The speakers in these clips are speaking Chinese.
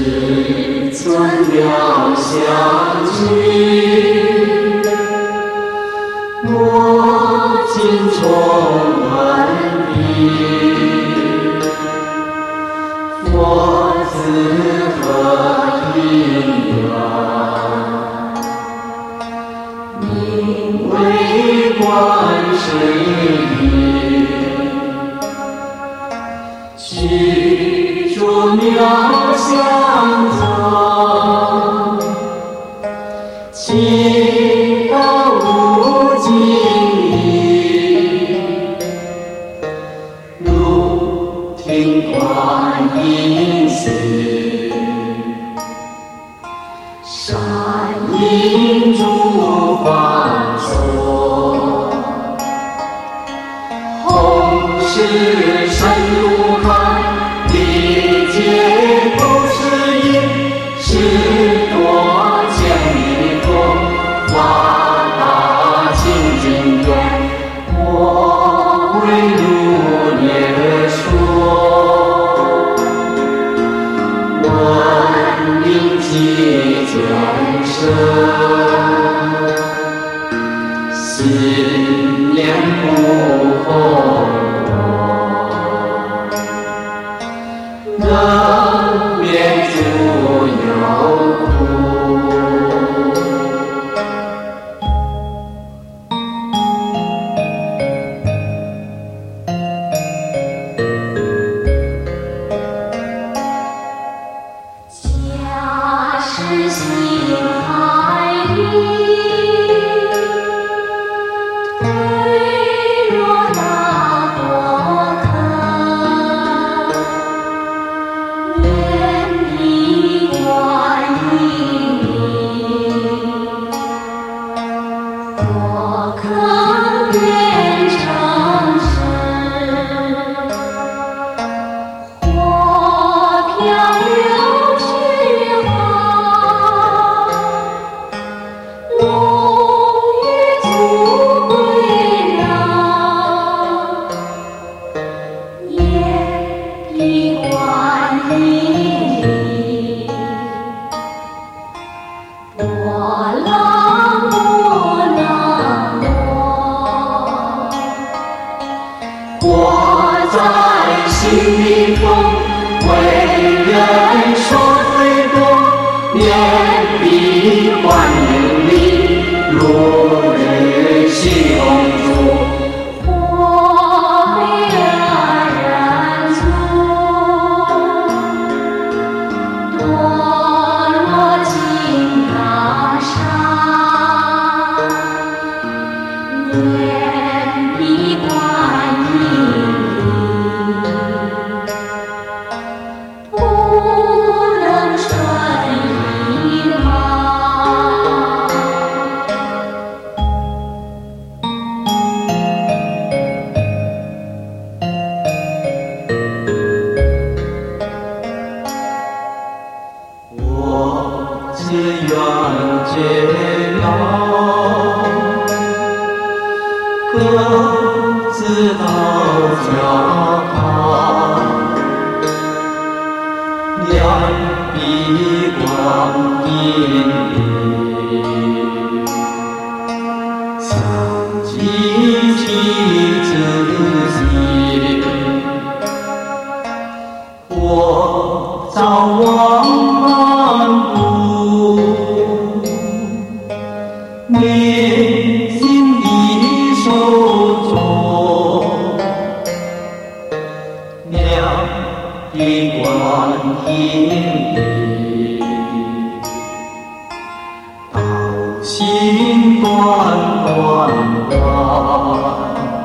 尊了相聚，我今重问你，佛子何因缘？名为观世音，居住妙相藏，其道无尽意，如听观音寺，善因诸法说，弘誓深入海，理解不是因，是多见离多，法大清净愿，我为如也说，闻名即见生，心念不后能灭诸有苦。假使心海里，对若大波坑，愿你观音，波坑愿成实，火漂流去航，龙与足归让，夜比观音，波浪不能过，活在心里头，为人说最多，念彼观音里，如日西东珠，火美而燃足，堕落金刚山，念彼观音里，不能顺意吗？我自愿解劳，各自到家堂，两臂观音里，相继其自心，我早往漫步，内心已受作，两臂观音里，道心断断断，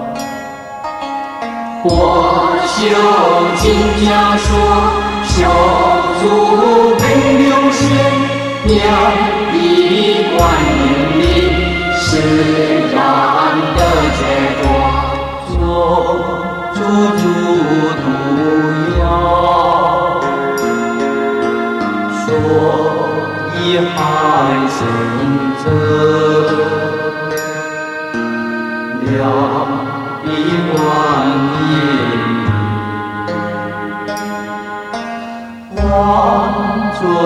我修金家说，修足悲流血，两臂观音里，释然的解脱，做诸毒药，所以害生者，两臂观音里，观诸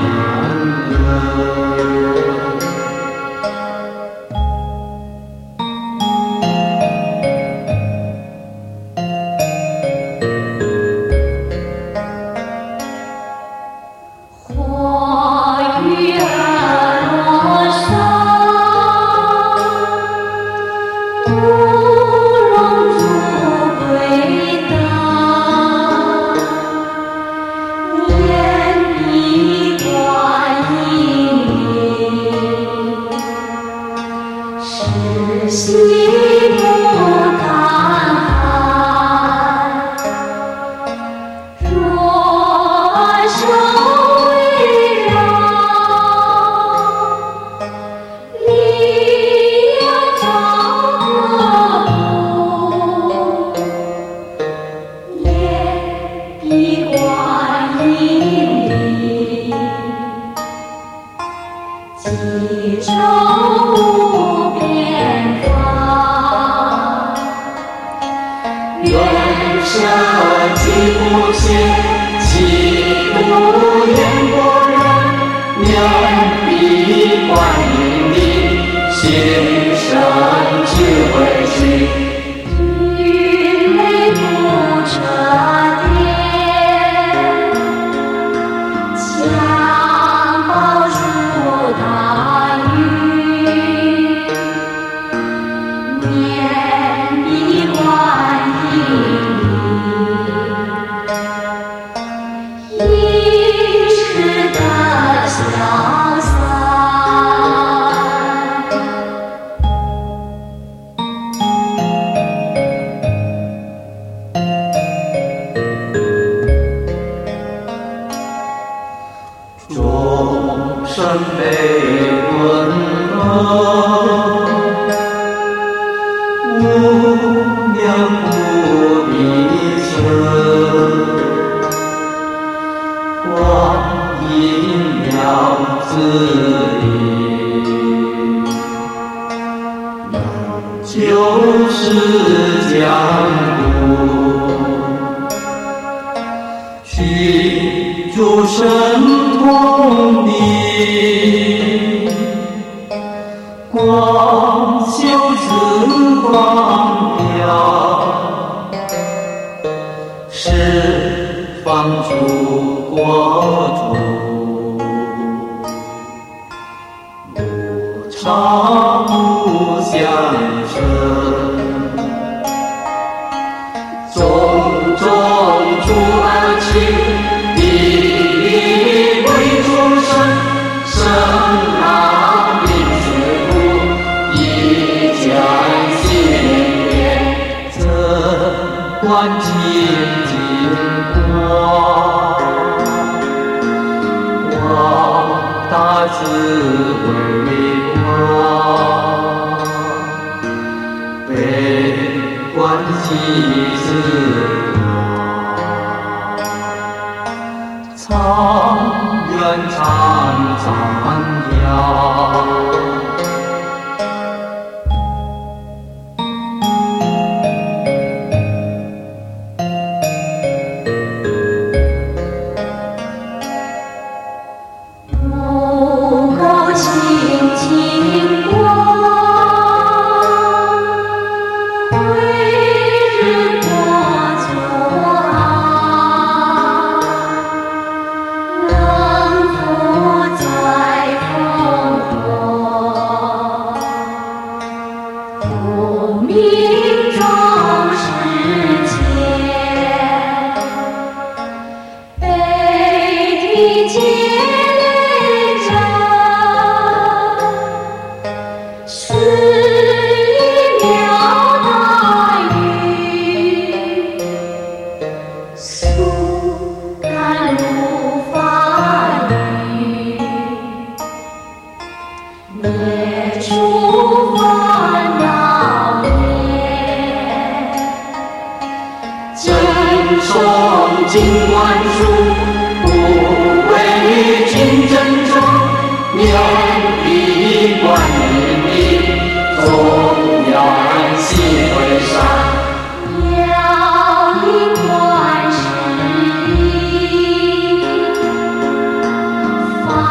放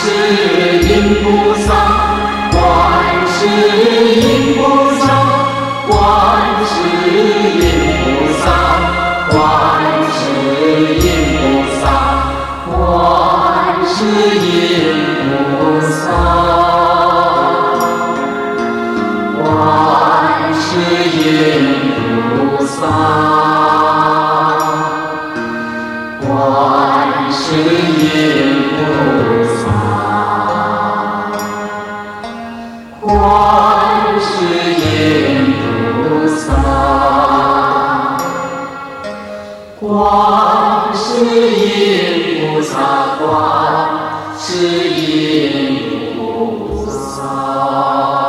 世音菩萨，观世音菩萨，观世音菩萨，观世音菩萨，观世音菩萨，观世音菩萨，观世音菩萨，观世音菩萨，观世音菩萨，观世音菩萨。